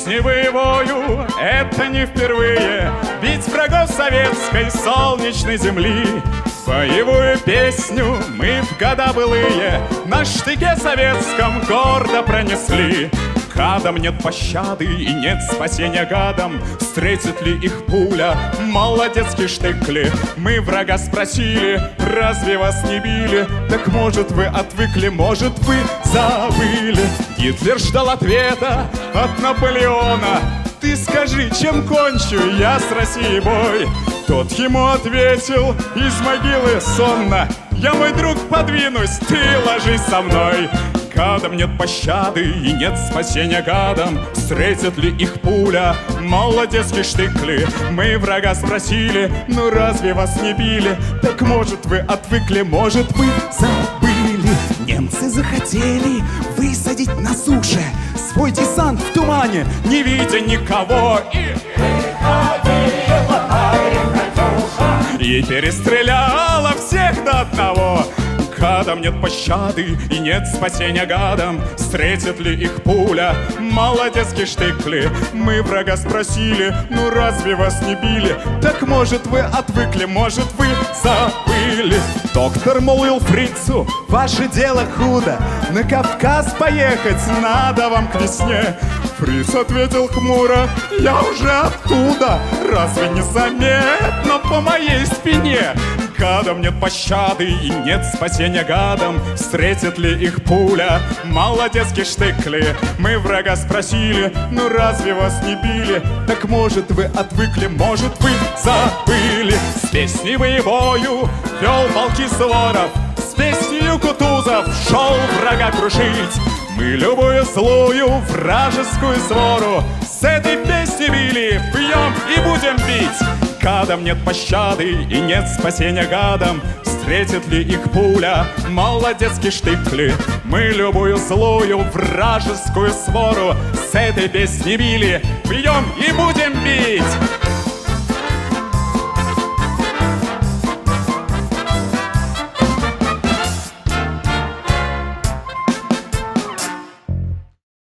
песней боевою это не впервые бить врагов советской солнечной земли. Боевую песню мы в года былые на штыке советском гордо пронесли. Гадам нет пощады и нет спасения гадам. Встретит ли их пуля, молодецкий штык ли? Мы врага спросили, разве вас не били? Так может вы отвыкли, может вы забыли? Гитлер ждал ответа от Наполеона: ты скажи, чем кончу я с Россией бой? Тот ему ответил из могилы сонно: я, мой друг, подвинусь, ты ложись со мной. Гадам нет пощады и нет спасения гадам. Встретит ли их пуля, молодецкий штык ли? Мы врага спросили, ну разве вас не били? Так может вы отвыкли, может вы забыли? Немцы захотели высадить на суше свой десант в тумане, не видя никого, и перестреляла всех до одного. Гадам нет пощады и нет спасения гадам. Встретит ли их пуля, молодецкий штык ли? Мы врага спросили, ну разве вас не били? Так может вы отвыкли, может вы забыли? Доктор молвил фрицу: ваше дело худо, на Кавказ поехать надо вам к весне. Фриц ответил хмуро: я уже оттуда, разве не заметно по моей спине? Гадам нет пощады и нет спасения гадам. Встретит ли их пуля, молодецкий штык ли? Мы врага спросили, ну разве вас не били? Так может вы отвыкли, может вы забыли? С песней боевою вел полки Суворов, с песнею Кутузов шел врага крушить. Мы любую злую вражескую свору с этой песни били, пьем и будем бить. Гадам нет пощады и нет спасения гадам. Встретит ли их пуля, молодецкий штык ли? Мы любую злую вражескую свору с этой песни били, пьем и будем бить.